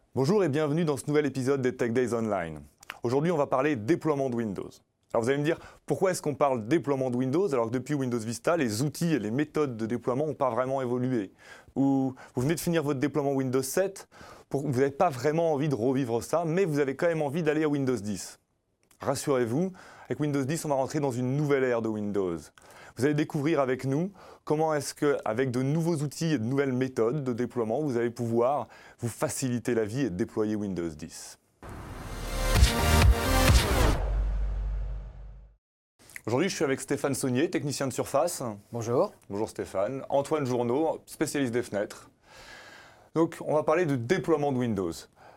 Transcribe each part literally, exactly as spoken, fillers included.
Bonjour et bienvenue dans ce nouvel épisode des Tech Days Online. Aujourd'hui, on va parler déploiement de Windows. Alors vous allez me dire, pourquoi est-ce qu'on parle déploiement de Windows alors que depuis Windows Vista, les outils et les méthodes de déploiement n'ont pas vraiment évolué? Ou vous venez de finir votre déploiement Windows sept, pour, vous n'avez pas vraiment envie de revivre ça, mais vous avez quand même envie d'aller à Windows dix. Rassurez-vous, avec Windows dix, on va rentrer dans une nouvelle ère de Windows. Vous allez découvrir avec nous comment est-ce qu'avec de nouveaux outils et de nouvelles méthodes de déploiement, vous allez pouvoir vous faciliter la vie et déployer Windows dix. Aujourd'hui, je suis avec Stéphane Saunier, technicien de surface. Bonjour. Bonjour Stéphane. Antoine Journeau, spécialiste des fenêtres. Donc, on va parler de déploiement de Windows.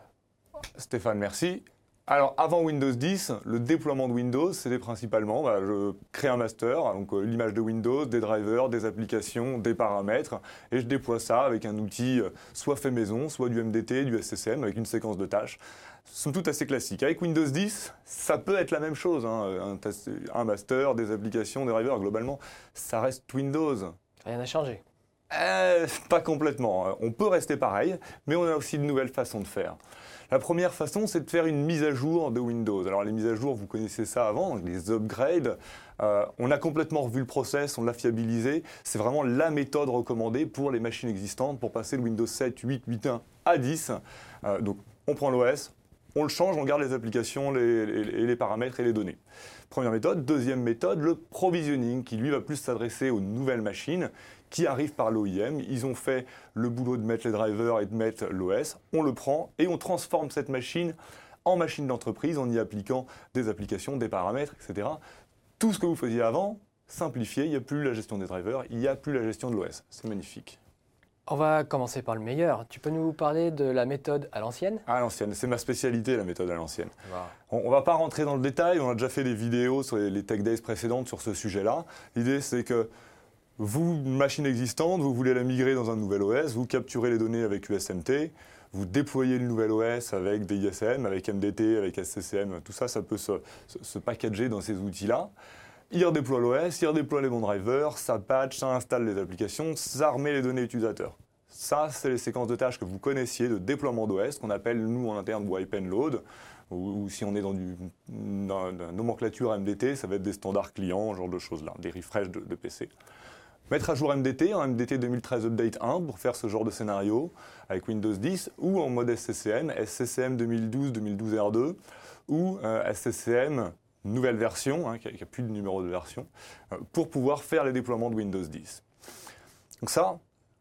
Stéphane, merci. Alors, avant Windows dix, le déploiement de Windows, c'était principalement, bah, je crée un master, donc euh, l'image de Windows, des drivers, des applications, des paramètres, et je déploie ça avec un outil euh, soit fait maison, soit du M D T, du S C C M, avec une séquence de tâches. Somme toute assez classique. Avec Windows dix, ça peut être la même chose, hein, un, un master, des applications, des drivers, globalement, ça reste Windows. Rien n'a changé. Euh, pas complètement. On peut rester pareil, mais on a aussi de nouvelles façons de faire. La première façon, c'est de faire une mise à jour de Windows. Alors les mises à jour, vous connaissez ça avant, donc les upgrades. Euh, on a complètement revu le process, on l'a fiabilisé. C'est vraiment la méthode recommandée pour les machines existantes pour passer de Windows sept, huit, huit point un à dix. Euh, donc on prend l'O S, on le change, on garde les applications, les, les, les paramètres et les données. Première méthode. Deuxième méthode, le provisioning, qui lui va plus s'adresser aux nouvelles machines qui arrivent par l'O I M. Ils ont fait le boulot de mettre les drivers et de mettre l'O S. On le prend et on transforme cette machine en machine d'entreprise en y appliquant des applications, des paramètres, et cetera. Tout ce que vous faisiez avant, simplifié, il n'y a plus la gestion des drivers, il n'y a plus la gestion de l'O S. C'est magnifique. On va commencer par le meilleur. Tu peux nous parler de la méthode à l'ancienne ? À l'ancienne, c'est ma spécialité, la méthode à l'ancienne. Wow. On ne va pas rentrer dans le détail, on a déjà fait des vidéos sur les, les Tech Days précédentes sur ce sujet-là. L'idée, c'est que vous, une machine existante, vous voulez la migrer dans un nouvel O S, vous capturez les données avec U S M T, vous déployez le nouvel O S avec des I S M, avec M D T, avec S C C M, tout ça, ça peut se, se, se packager dans ces outils-là. Il redéploie l'O S, il redéploie les bons drivers, ça patch, ça installe les applications, ça remet les données utilisateurs. Ça, c'est les séquences de tâches que vous connaissiez de déploiement d'O S, qu'on appelle, nous, en interne, wipe and load, ou, ou si on est dans du dans, dans nomenclature M D T, ça va être des standards clients, ce genre de choses-là, des refresh de, de P C. Mettre à jour M D T, en M D T deux mille treize Update un, pour faire ce genre de scénario, avec Windows dix, ou en mode S C C M, S C C M deux mille douze deux mille douze R deux, ou euh, S C C M nouvelle version, hein, qui n'a plus de numéro de version, euh, pour pouvoir faire les déploiements de Windows dix. Donc ça,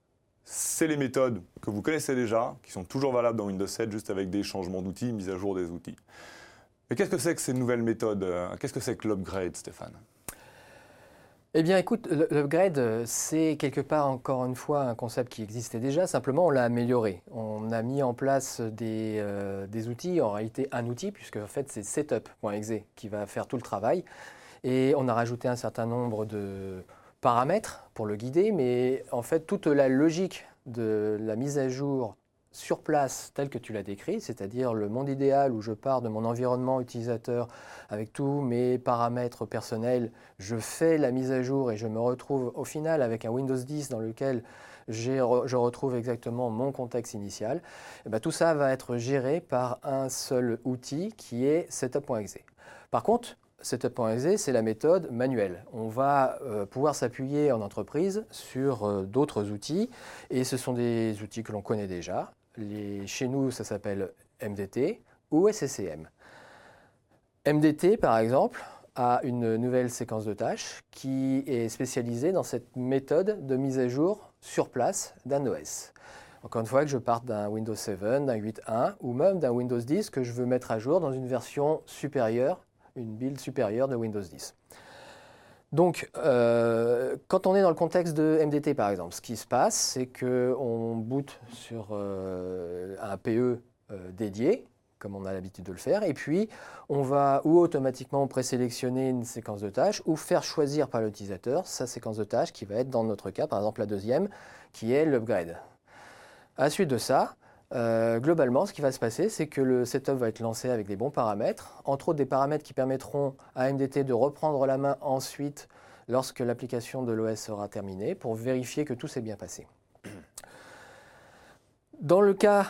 c'est les méthodes que vous connaissez déjà, qui sont toujours valables dans Windows sept, juste avec des changements d'outils, mise à jour des outils. Mais qu'est-ce que c'est que ces nouvelles méthodes? Qu'est-ce que c'est que l'upgrade, Stéphane? Eh bien, écoute, l'upgrade, c'est quelque part, encore une fois, un concept qui existait déjà. Simplement, on l'a amélioré. On a mis en place des, euh, des outils, en réalité un outil, puisque en fait, c'est setup point e x e qui va faire tout le travail. Et on a rajouté un certain nombre de paramètres pour le guider, mais en fait, toute la logique de la mise à jour sur place, telle que tu l'as décrit, c'est-à-dire le monde idéal où je pars de mon environnement utilisateur avec tous mes paramètres personnels, je fais la mise à jour et je me retrouve au final avec un Windows dix dans lequel je retrouve exactement mon contexte initial. Et bien, tout ça va être géré par un seul outil qui est setup point e x e. Par contre, setup point e x e, c'est la méthode manuelle. On va euh, pouvoir s'appuyer en entreprise sur euh, d'autres outils et ce sont des outils que l'on connaît déjà. Les, chez nous, ça s'appelle M D T ou S C C M. M D T, par exemple, a une nouvelle séquence de tâches qui est spécialisée dans cette méthode de mise à jour sur place d'un O S. Encore une fois, que je parte d'un Windows sept, d'un huit point un ou même d'un Windows dix que je veux mettre à jour dans une version supérieure, une build supérieure de Windows dix. Donc, euh, quand on est dans le contexte de M D T, par exemple, ce qui se passe, c'est qu'on boot sur euh, un P E euh, dédié, comme on a l'habitude de le faire, et puis on va ou automatiquement présélectionner une séquence de tâches ou faire choisir par l'utilisateur sa séquence de tâches qui va être, dans notre cas, par exemple la deuxième, qui est l'upgrade. À la suite de ça, Euh, globalement, ce qui va se passer, c'est que le setup va être lancé avec des bons paramètres, entre autres des paramètres qui permettront à M D T de reprendre la main ensuite lorsque l'application de l'O S sera terminée pour vérifier que tout s'est bien passé. Dans le cas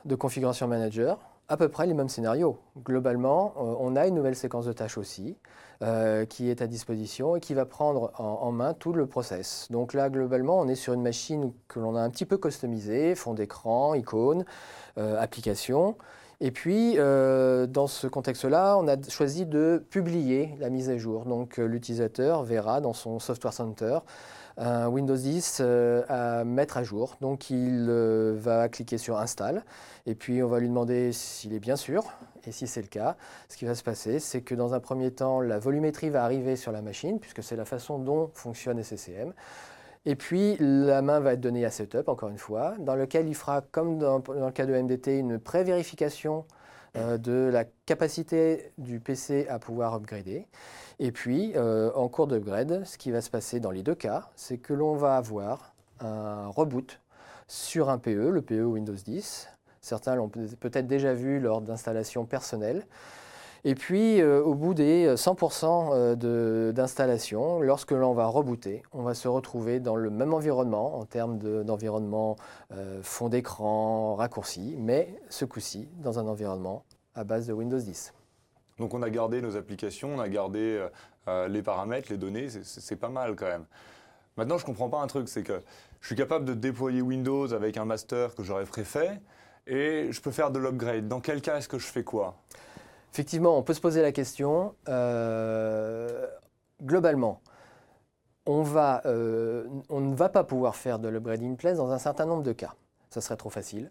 de Configuration Manager, à peu près les mêmes scénarios. Globalement, euh, on a une nouvelle séquence de tâches aussi, euh, qui est à disposition et qui va prendre en, en main tout le process. Donc là, globalement, on est sur une machine que l'on a un petit peu customisée, fond d'écran, icônes, euh, applications. Et puis, euh, dans ce contexte-là, on a choisi de publier la mise à jour. Donc, euh, l'utilisateur verra dans son Software Center un Windows dix euh, à mettre à jour. Donc, il euh, va cliquer sur Install. Et puis, on va lui demander s'il est bien sûr. Et si c'est le cas, ce qui va se passer, c'est que dans un premier temps, la volumétrie va arriver sur la machine, puisque c'est la façon dont fonctionne S C C M. Et puis, la main va être donnée à Setup, encore une fois, dans lequel il fera, comme dans, dans le cas de M D T, une pré-vérification euh, de la capacité du P C à pouvoir upgrader. Et puis, euh, en cours d'upgrade, ce qui va se passer dans les deux cas, c'est que l'on va avoir un reboot sur un P E, le P E Windows dix. Certains l'ont peut-être déjà vu lors d'installations personnelles. Et puis, euh, au bout des cent pour cent de, d'installation, lorsque l'on va rebooter, on va se retrouver dans le même environnement en termes de, d'environnement euh, fond d'écran, raccourci, mais ce coup-ci dans un environnement à base de Windows dix. Donc on a gardé nos applications, on a gardé euh, les paramètres, les données, c'est, c'est pas mal quand même. Maintenant, je ne comprends pas un truc, c'est que je suis capable de déployer Windows avec un master que j'aurais préfet et je peux faire de l'upgrade. Dans quel cas est-ce que je fais quoi ? Effectivement, on peut se poser la question. Euh, globalement, on, va, euh, on ne va pas pouvoir faire de l'upgrade in place dans un certain nombre de cas. Ça serait trop facile.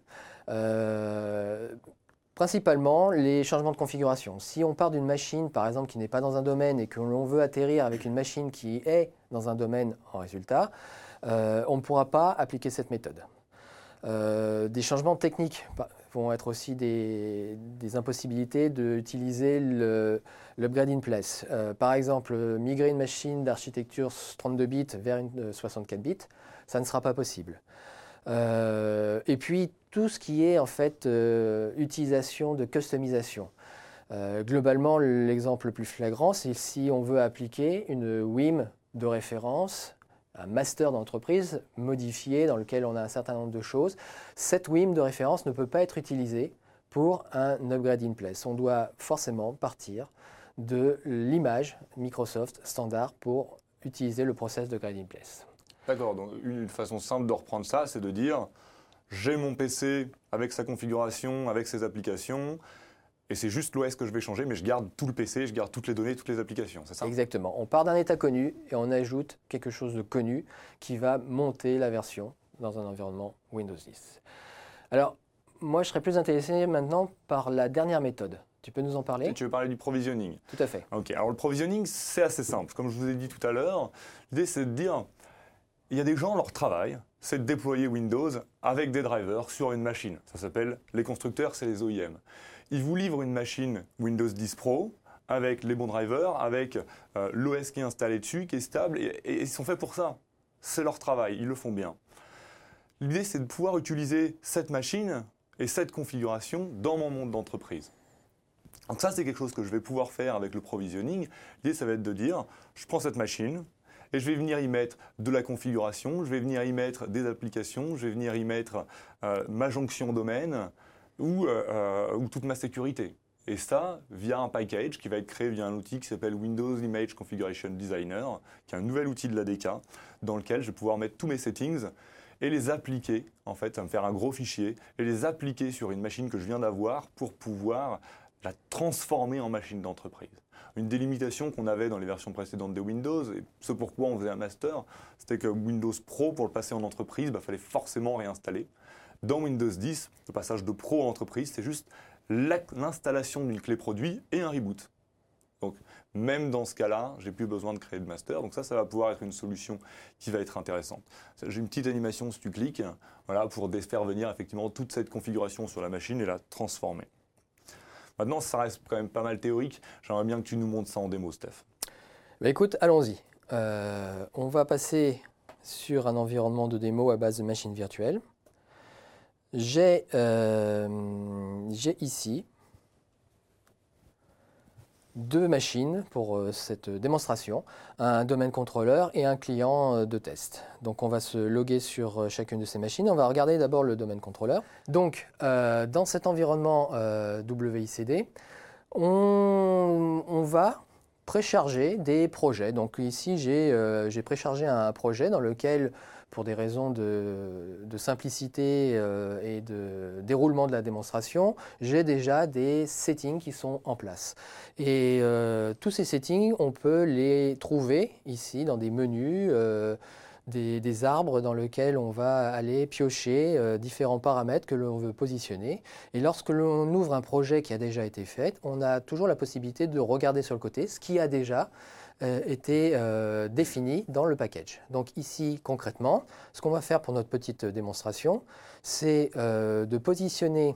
Euh, principalement, les changements de configuration. Si on part d'une machine, par exemple, qui n'est pas dans un domaine et que l'on veut atterrir avec une machine qui est dans un domaine en résultat, euh, on ne pourra pas appliquer cette méthode. Euh, des changements techniques vont être aussi des, des impossibilités d'utiliser le, l'upgrade in place. Euh, par exemple, migrer une machine d'architecture trente-deux bits vers une soixante-quatre bits, ça ne sera pas possible. Euh, et puis, tout ce qui est en fait euh, utilisation de customisation. Euh, globalement, l'exemple le plus flagrant, c'est si on veut appliquer une W I M de référence, un master d'entreprise modifié dans lequel on a un certain nombre de choses. Cette W I M de référence ne peut pas être utilisée pour un upgrade in place. On doit forcément partir de l'image Microsoft standard pour utiliser le process de upgrade in place. D'accord, donc une façon simple de reprendre ça, c'est de dire j'ai mon P C avec sa configuration, avec ses applications, et c'est juste l'O S que je vais changer, mais je garde tout le P C, je garde toutes les données, toutes les applications, c'est ça ? Exactement. On part d'un état connu et on ajoute quelque chose de connu qui va monter la version dans un environnement Windows dix. Alors, moi, je serais plus intéressé maintenant par la dernière méthode. Tu peux nous en parler ? Tu veux parler du provisioning ? Tout à fait. Ok, alors le provisioning, c'est assez simple. Comme je vous ai dit tout à l'heure, l'idée, c'est de dire, il y a des gens, leur travail, c'est de déployer Windows avec des drivers sur une machine. Ça s'appelle, les constructeurs, c'est les O I M. Ils vous livrent une machine Windows dix Pro avec les bons drivers, avec euh, l'O S qui est installé dessus, qui est stable, et, et ils sont faits pour ça. C'est leur travail, ils le font bien. L'idée, c'est de pouvoir utiliser cette machine et cette configuration dans mon monde d'entreprise. Donc ça, c'est quelque chose que je vais pouvoir faire avec le provisioning. L'idée, ça va être de dire, je prends cette machine, et je vais venir y mettre de la configuration, je vais venir y mettre des applications, je vais venir y mettre euh, ma jonction domaine ou, euh, ou toute ma sécurité. Et ça, via un package qui va être créé via un outil qui s'appelle Windows Image Configuration Designer, qui est un nouvel outil de l'A D K, dans lequel je vais pouvoir mettre tous mes settings et les appliquer, en fait, ça va me faire un gros fichier, et les appliquer sur une machine que je viens d'avoir pour pouvoir la transformer en machine d'entreprise. Une des limitations qu'on avait dans les versions précédentes de Windows, et ce pourquoi on faisait un master, c'était que Windows Pro, pour le passer en entreprise, il bah, fallait forcément réinstaller. Dans Windows dix, le passage de Pro en entreprise, c'est juste l'installation d'une clé produit et un reboot. Donc, même dans ce cas-là, j'ai plus besoin de créer de master. Donc ça, ça va pouvoir être une solution qui va être intéressante. J'ai une petite animation si tu cliques, voilà, pour faire venir effectivement toute cette configuration sur la machine et la transformer. Maintenant, ça reste quand même pas mal théorique. J'aimerais bien que tu nous montres ça en démo, Steph. Bah écoute, allons-y. Euh, on va passer sur un environnement de démo à base de machines virtuelles. J'ai euh, j'ai ici deux machines pour euh, cette démonstration, un domaine contrôleur et un client euh, de test. Donc on va se loguer sur euh, chacune de ces machines. On va regarder d'abord le domaine contrôleur. Donc euh, dans cet environnement euh, W I C D, on, on va précharger des projets. Donc ici j'ai euh, j'ai préchargé un projet dans lequel, pour des raisons de, de simplicité euh, et de déroulement de la démonstration, j'ai déjà des settings qui sont en place. Et euh, tous ces settings, on peut les trouver ici dans des menus, euh, des, des arbres dans lesquels on va aller piocher euh, différents paramètres que l'on veut positionner. Et lorsque l'on ouvre un projet qui a déjà été fait, on a toujours la possibilité de regarder sur le côté ce qui a déjà Euh, été euh, défini dans le package. Donc ici, concrètement, ce qu'on va faire pour notre petite démonstration, c'est euh, de positionner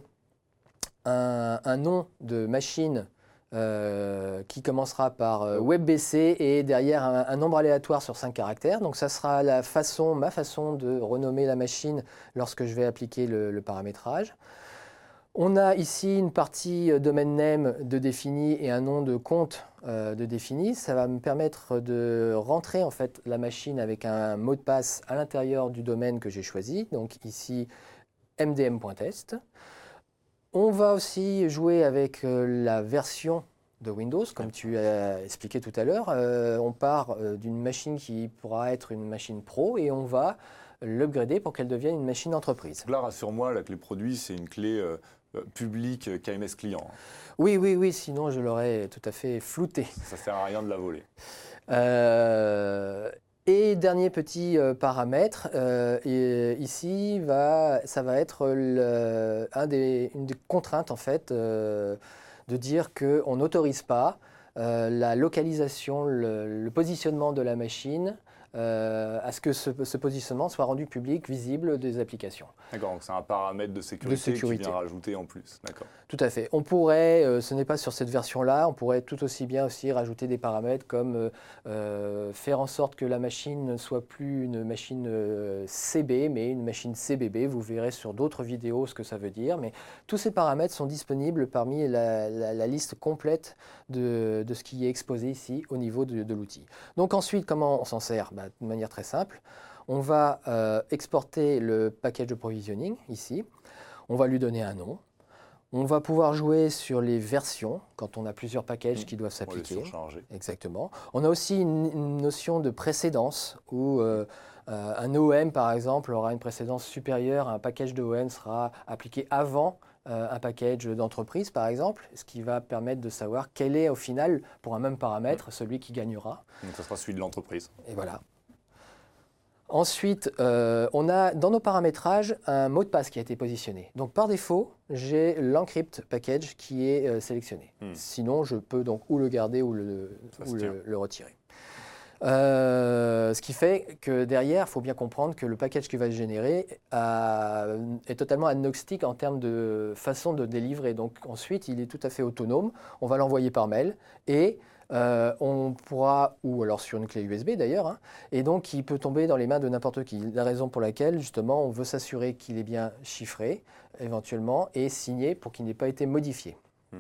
un, un nom de machine euh, qui commencera par euh, WebBC et derrière un, un nombre aléatoire sur cinq caractères. Donc ça sera la façon, ma façon de renommer la machine lorsque je vais appliquer le, le paramétrage. On a ici une partie domaine name de défini et un nom de compte euh, de défini. Ça va me permettre de rentrer en fait la machine avec un mot de passe à l'intérieur du domaine que j'ai choisi. Donc ici m d m point test. On va aussi jouer avec euh, la version de Windows, comme tu as expliqué tout à l'heure. Euh, on part euh, d'une machine qui pourra être une machine pro et on va l'upgrader pour qu'elle devienne une machine entreprise. Là, rassure-moi, la clé produit, c'est une clé euh, publique K M S client. Oui, oui, oui, sinon je l'aurais tout à fait flouté. Ça ne sert à rien de la voler. Euh, et dernier petit euh, paramètre, euh, et ici, va, ça va être le, un des, une des contraintes en fait, euh, de dire qu'on n'autorise pas euh, la localisation, le, le positionnement de la machine, Euh, à ce que ce, ce positionnement soit rendu public, visible des applications. D'accord, donc c'est un paramètre de sécurité, de sécurité. Qui vient rajouter en plus. D'accord. Tout à fait. On pourrait, euh, ce n'est pas sur cette version-là, on pourrait tout aussi bien aussi rajouter des paramètres comme euh, euh, faire en sorte que la machine ne soit plus une machine euh, C B, mais une machine C B B. Vous verrez sur d'autres vidéos ce que ça veut dire. Mais tous ces paramètres sont disponibles parmi la, la, la liste complète de, de ce qui est exposé ici au niveau de, de l'outil. Donc ensuite, comment on s'en sert? Bah, de manière très simple. On va euh, exporter le package de provisioning ici. On va lui donner un nom. On va pouvoir jouer sur les versions quand on a plusieurs packages mmh. qui doivent s'appliquer. On va les surcharger. Exactement. On a aussi une, une notion de précédence où euh, euh, un O M, par exemple, aura une précédence supérieure. Un package de O M sera appliqué avant euh, un package d'entreprise, par exemple, ce qui va permettre de savoir quel est, au final, pour un même paramètre, mmh. celui qui gagnera. Donc, ça sera celui de l'entreprise. Et voilà. Ensuite, euh, on a dans nos paramétrages un mot de passe qui a été positionné. Donc par défaut, j'ai l'encrypt package qui est euh, sélectionné. Hmm. Sinon, je peux donc ou le garder ou le, ou le, le retirer. Euh, ce qui fait que derrière, il faut bien comprendre que le package qui va se générer a, est totalement agnostique en termes de façon de délivrer. Donc ensuite, il est tout à fait autonome. On va l'envoyer par mail et Euh, on pourra, ou alors sur une clé U S B d'ailleurs, hein, et donc il peut tomber dans les mains de n'importe qui. La raison pour laquelle justement on veut s'assurer qu'il est bien chiffré éventuellement et signé pour qu'il n'ait pas été modifié. Hmm.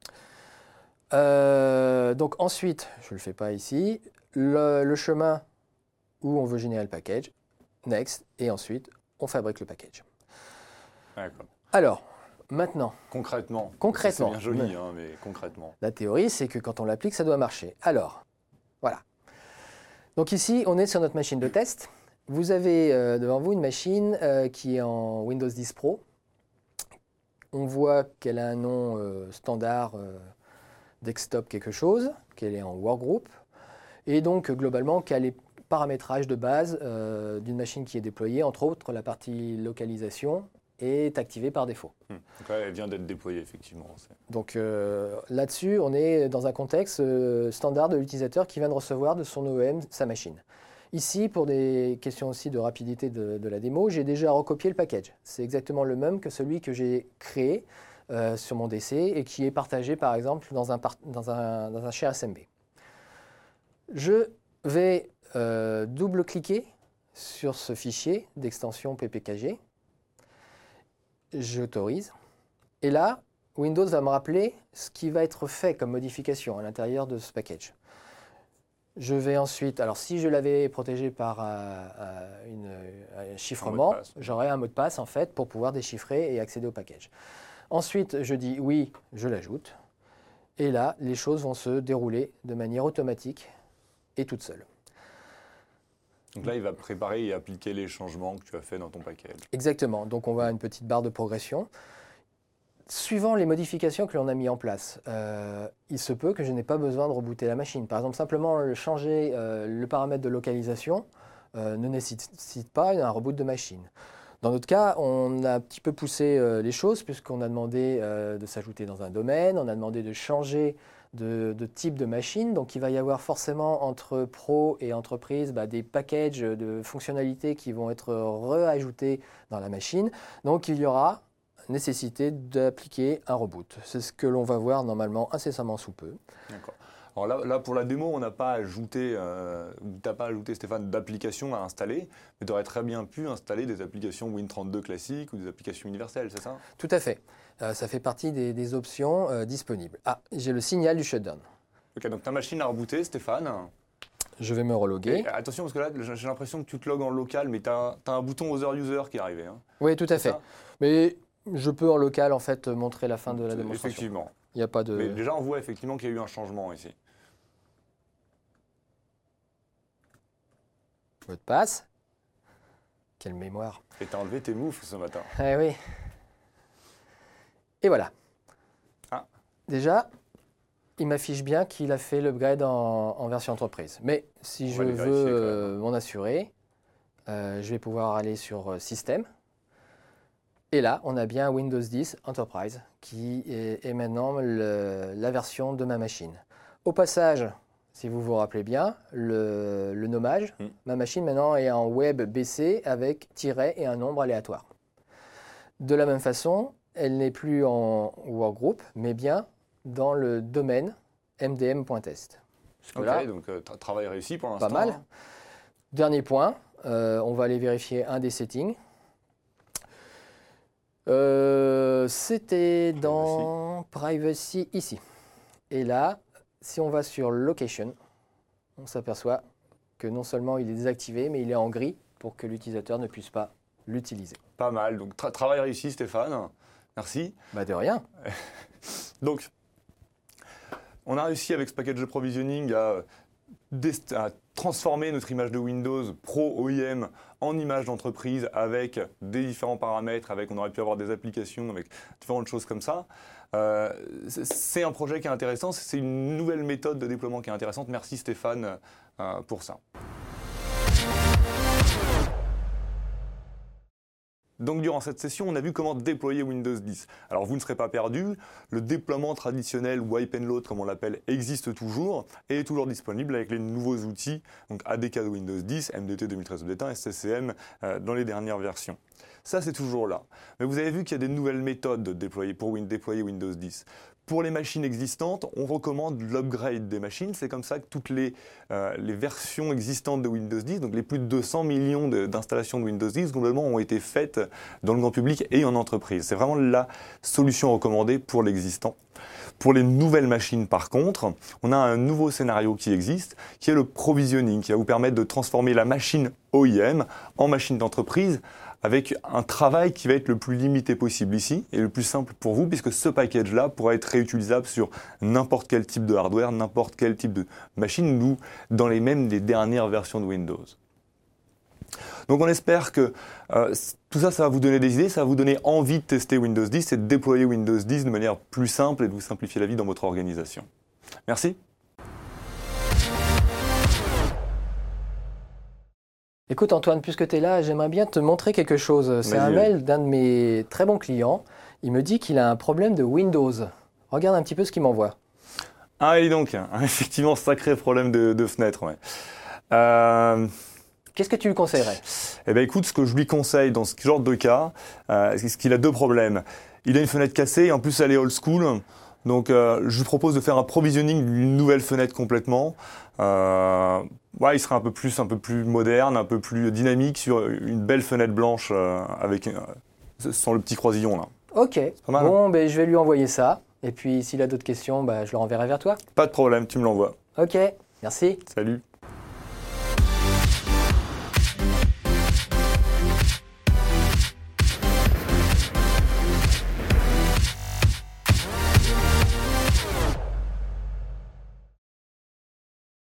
Euh, donc ensuite, je ne le fais pas ici, le, le chemin où on veut générer le package, next, et ensuite on fabrique le package. D'accord. Alors, maintenant. Concrètement. Concrètement. C'est bien joli, hein, mais concrètement. La théorie, c'est que quand on l'applique, ça doit marcher. Alors, voilà. Donc ici, on est sur notre machine de test. Vous avez euh, devant vous une machine euh, qui est en Windows dix Pro. On voit qu'elle a un nom euh, standard euh, desktop quelque chose, qu'elle est en workgroup, et donc globalement qu'elle est paramétrage de base euh, d'une machine qui est déployée, entre autres la partie localisation, est activée par défaut. Hum. Donc là, elle vient d'être déployée, effectivement. Donc euh, là-dessus, on est dans un contexte euh, standard de l'utilisateur qui vient de recevoir de son O E M sa machine. Ici, pour des questions aussi de rapidité de, de la démo, j'ai déjà recopié le package. C'est exactement le même que celui que j'ai créé euh, sur mon D C et qui est partagé, par exemple, dans un, dans un, dans un share S M B. Je vais euh, double-cliquer sur ce fichier d'extension P P K G. J'autorise. Et là, Windows va me rappeler ce qui va être fait comme modification à l'intérieur de ce package. Je vais ensuite, alors si je l'avais protégé par un, une, un chiffrement, j'aurais un mot de passe en fait pour pouvoir déchiffrer et accéder au package. Ensuite, je dis oui, je l'ajoute. Et là, les choses vont se dérouler de manière automatique et toute seule. Donc là, il va préparer et appliquer les changements que tu as fait dans ton package. Exactement. Donc on voit une petite barre de progression. Suivant les modifications que l'on a mis en place, euh, il se peut que je n'ai pas besoin de rebooter la machine. Par exemple, simplement changer euh, le paramètre de localisation euh, ne nécessite pas un reboot de machine. Dans notre cas, on a un petit peu poussé euh, les choses puisqu'on a demandé euh, de s'ajouter dans un domaine, on a demandé de changer de, de type de machine. Donc il va y avoir forcément entre pro et entreprise bah, des packages de fonctionnalités qui vont être réajoutés dans la machine. Donc il y aura nécessité d'appliquer un reboot. C'est ce que l'on va voir normalement incessamment sous peu. D'accord. Alors là, là, pour la démo, on n'a pas ajouté, euh, tu n'as pas ajouté, Stéphane, d'applications à installer, mais tu aurais très bien pu installer des applications Win trente-deux classiques ou des applications universelles, c'est ça? Tout à fait. Euh, ça fait partie des, des options euh, disponibles. Ah, j'ai le signal du shutdown. Ok, donc ta machine a rebooté, Stéphane. Je vais me reloguer. Et attention, parce que là, j'ai l'impression que tu te logs en local, mais tu as, as un bouton Other User qui est arrivé. Hein. Oui, tout à fait. Ça mais je peux en local en fait montrer la fin de la démonstration. Effectivement. Il n'y a pas de... Mais déjà, on voit effectivement qu'il y a eu un changement ici. Mot de passe. Quelle mémoire. Et tu as enlevé tes moufles ce matin. Eh oui. Et voilà. Ah. Déjà, il m'affiche bien qu'il a fait l'upgrade en, en version entreprise. Mais si on je veux euh, m'en assurer, euh, je vais pouvoir aller sur euh, Système. Et là, on a bien Windows dix Enterprise qui est, est maintenant le, la version de ma machine. Au passage, si vous vous rappelez bien, le, le nommage, mm. ma machine maintenant est en web B C avec tiret et un nombre aléatoire. De la même façon, elle n'est plus en workgroup, mais bien dans le domaine m d m.test. Ok, là, donc euh, travail réussi pour l'instant. Pas mal. Hein. Dernier point, euh, on va aller vérifier un des settings. Euh, C'était dans Privacy. Privacy ici. Et là, si on va sur Location, on s'aperçoit que non seulement il est désactivé, mais il est en gris pour que l'utilisateur ne puisse pas l'utiliser. Pas mal. Donc tra travail réussi, Stéphane. Merci. Bah de rien. Donc, on a réussi avec ce package de provisioning à, à transformer notre image de Windows Pro O I M en image d'entreprise avec des différents paramètres, avec on aurait pu avoir des applications, avec différentes choses comme ça. Euh, c'est un projet qui est intéressant, c'est une nouvelle méthode de déploiement qui est intéressante. Merci Stéphane euh, pour ça. Donc durant cette session, on a vu comment déployer Windows dix. Alors vous ne serez pas perdus, le déploiement traditionnel wipe and load comme on l'appelle existe toujours et est toujours disponible avec les nouveaux outils, donc A D K de Windows dix, M D T deux mille treize Update un, S C C M euh, dans les dernières versions. Ça c'est toujours là. Mais vous avez vu qu'il y a des nouvelles méthodes de déployer, pour win, déployer Windows dix. Pour les machines existantes, on recommande l'upgrade des machines. C'est comme ça que toutes les, euh, les versions existantes de Windows dix, donc les plus de deux cents millions d'installations de, de Windows dix, globalement ont été faites dans le grand public et en entreprise. C'est vraiment la solution recommandée pour l'existant. Pour les nouvelles machines, par contre, on a un nouveau scénario qui existe, qui est le provisioning, qui va vous permettre de transformer la machine O I M en machine d'entreprise, avec un travail qui va être le plus limité possible ici et le plus simple pour vous, puisque ce package-là pourra être réutilisable sur n'importe quel type de hardware, n'importe quel type de machine, ou dans les mêmes des dernières versions de Windows. Donc on espère que euh, tout ça, ça va vous donner des idées, ça va vous donner envie de tester Windows dix et de déployer Windows dix de manière plus simple et de vous simplifier la vie dans votre organisation. Merci. Écoute Antoine, puisque tu es là, j'aimerais bien te montrer quelque chose. C'est un mail d'un de mes très bons clients. Il me dit qu'il a un problème de Windows. Regarde un petit peu ce qu'il m'envoie. Ah et donc, effectivement, sacré problème de, de fenêtre. Ouais. Euh... Qu'est-ce que tu lui conseillerais? Eh bien écoute, ce que je lui conseille dans ce genre de cas, euh, c'est qu'il a deux problèmes. Il a une fenêtre cassée et en plus elle est old school. Donc euh, je lui propose de faire un provisioning d'une nouvelle fenêtre complètement. Euh, ouais, il sera un peu plus, un peu plus moderne, un peu plus dynamique sur une belle fenêtre blanche euh, avec euh, sans le petit croisillon là. Ok. pas mal, Bon, ben, je vais lui envoyer ça. Et puis, s'il a d'autres questions, bah, je le renverrai vers toi. Pas de problème, tu me l'envoies. Ok, merci. Salut.